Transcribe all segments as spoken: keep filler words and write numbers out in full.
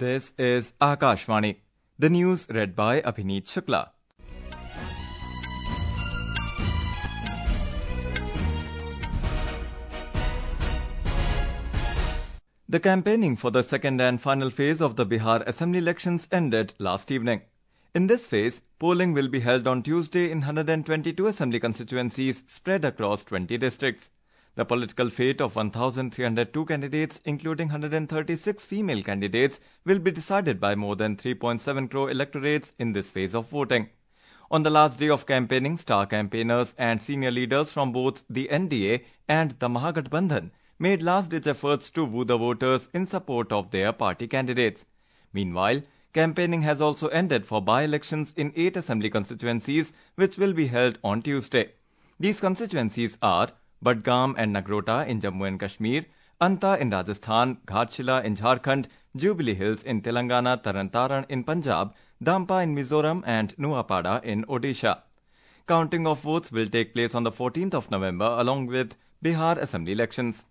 This is Akashvani. The news read by Abhineet Shukla. The campaigning for the second and final phase of the Bihar Assembly elections ended last evening. In this phase, polling will be held on Tuesday in one hundred twenty-two assembly constituencies spread across twenty districts. The political fate of one thousand three hundred two candidates, including one hundred thirty-six female candidates, will be decided by more than three point seven crore electorates in this phase of voting. On the last day of campaigning, star campaigners and senior leaders from both the N D A and the Mahagathbandhan made last-ditch efforts to woo the voters in support of their party candidates. Meanwhile, campaigning has also ended for by-elections in eight assembly constituencies, which will be held on Tuesday. These constituencies are Budgam and Nagrota in Jammu and Kashmir, Anta in Rajasthan, Ghatshila in Jharkhand, Jubilee Hills in Telangana, Taran in Punjab, Dampa in Mizoram and Nuapada in Odisha. Counting of votes will take place on the fourteenth of November along with Bihar Assembly elections.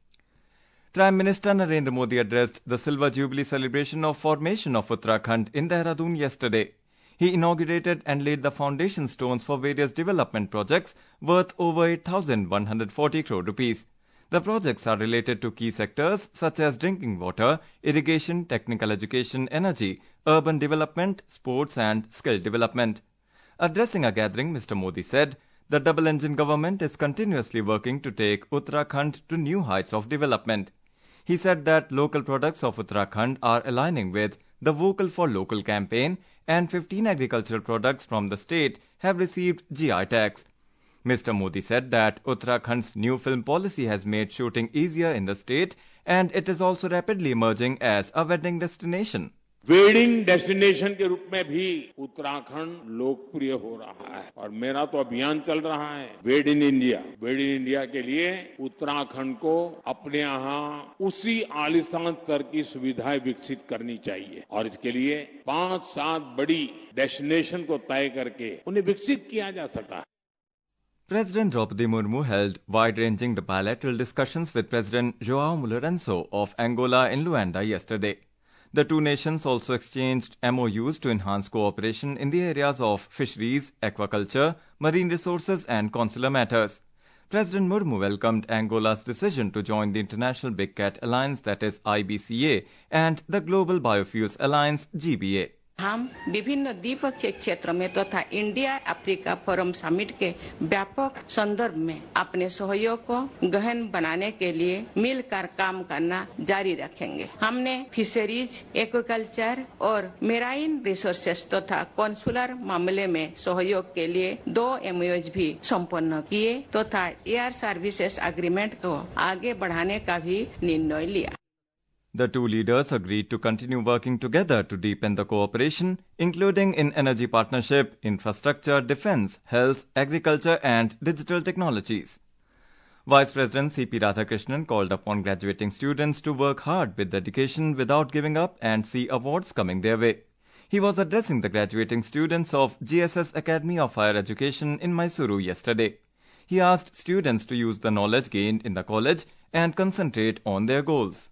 Prime Minister Narendra Modi addressed the Silver Jubilee celebration of formation of Uttarakhand in Dehradun yesterday. He inaugurated and laid the foundation stones for various development projects worth over eight thousand one hundred forty crore rupees. The projects are related to key sectors such as drinking water, irrigation, technical education, energy, urban development, sports and skill development. Addressing a gathering, Mister Modi said, the double-engine government is continuously working to take Uttarakhand to new heights of development. He said that local products of Uttarakhand are aligning with the Vocal for Local campaign and fifteen agricultural products from the state have received G I tags. Mister Modi said that Uttarakhand's new film policy has made shooting easier in the state and it is also rapidly emerging as a wedding destination. Wedding destination के रूप में भी उत्तराखंड लोकप्रिय हो रहा है और मेरा तो अभियान चल रहा है वेड in India. Wade in India के लिए उत्तराखंड को अपने यहाँ उसी आलीशान स्तर की सुविधाएं विकसित करनी चाहिए और इसके लिए पांच सात बड़ी डेस्टिनेशन को तय करके उन्हें विकसित किया जा सकता है। President Draupadi Murmu held wide-ranging bilateral discussions with President João Lourenço of Angola in Luanda yesterday. The two nations also exchanged M O Us to enhance cooperation in the areas of fisheries, aquaculture, marine resources and consular matters. President Murmu welcomed Angola's decision to join the International Big Cat Alliance, that is I B C A, and the Global Biofuels Alliance, G B A. हम विभिन्न द्विपक्षीय क्षेत्र में तथा तो India Africa forum summit के व्यापक संदर्भ में अपने सहयोग को गहन बनाने के लिए मिलकर काम करना जारी रखेंगे। हमने फिशरीज, एक्वाकल्चर और मेराइन रिसोर्सेस तथा तो कॉन्सुलर मामले में सहयोग के लिए दो एमओयूज भी संपन्न किए तथा तो एयर सर्विसेज एग्रीमेंट को आगे बढ़ाने का भी निर्णय लिया। The two leaders agreed to continue working together to deepen the cooperation, including in energy partnership, infrastructure, defense, health, agriculture and digital technologies. Vice President C P Radhakrishnan called upon graduating students to work hard with dedication without giving up and see awards coming their way. He was addressing the graduating students of G S S Academy of Higher Education in Mysuru yesterday. He asked students to use the knowledge gained in the college and concentrate on their goals.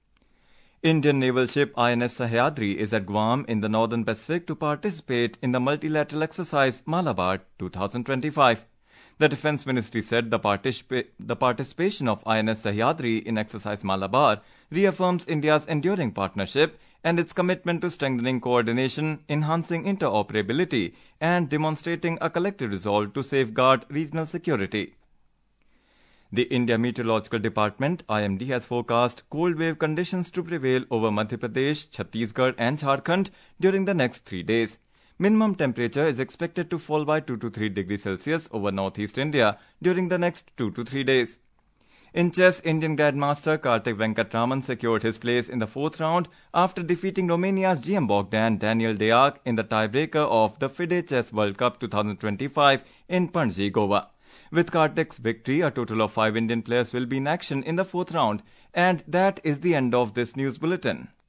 Indian naval ship I N S Sahyadri is at Guam in the Northern Pacific to participate in the multilateral exercise Malabar twenty twenty-five. The Defence Ministry said the, particip- the participation of I N S Sahyadri in exercise Malabar reaffirms India's enduring partnership and its commitment to strengthening coordination, enhancing interoperability and demonstrating a collective resolve to safeguard regional security. The India Meteorological Department I M D has forecast cold wave conditions to prevail over Madhya Pradesh, Chhattisgarh and Jharkhand during the next three days. Minimum temperature is expected to fall by two to three degrees Celsius over northeast India during the next two to three days. In chess, Indian Grandmaster Karthik Venkatraman secured his place in the fourth round after defeating Romania's G M Bogdan Daniel Deac in the tiebreaker of the FIDE Chess World Cup twenty twenty-five in Panaji, Goa. With Karthik's victory, a total of five Indian players will be in action in the fourth round. And that is the end of this news bulletin.